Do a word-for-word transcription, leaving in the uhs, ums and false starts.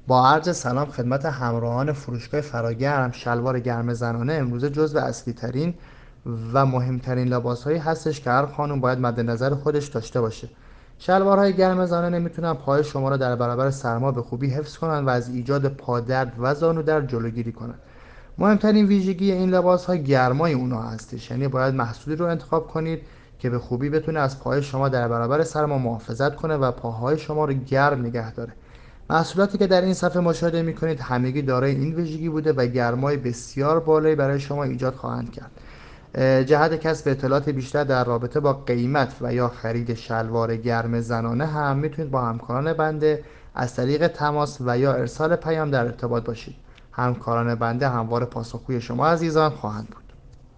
با عرض سلام خدمت همراهان فروشگاه فراگرم. شلوار گرم زنانه امروزه جزو اصلی ترین و مهمترین لباسهایی هستش که هر خانم باید مد نظر خودش داشته باشه. شلوارهای گرم زنانه میتونن پای شما را در برابر سرما به خوبی حفظ کنن و از ایجاد پادرد و زانودرد جلوگیری کنن. مهمترین ویژگی این لباس‌ها گرمای اونها هستش، یعنی باید محصولی رو انتخاب کنید که به خوبی بتونه از پای شما در برابر سرما محافظت کنه و پاهای شما رو گرم نگه داره. محصولاتی که در این صفحه مشاهده می‌کنید همگی دارای این ویژگی بوده و گرمای بسیار بالایی برای شما ایجاد خواهند کرد. جهت کسب اطلاعات بیشتر در رابطه با قیمت و یا خرید شلوار گرم زنانه هم میتونید با همکاران بنده از طریق تماس و یا ارسال پیام در ارتباط باشید. همکاران بنده همواره پاسخگوی شما عزیزان خواهند بود.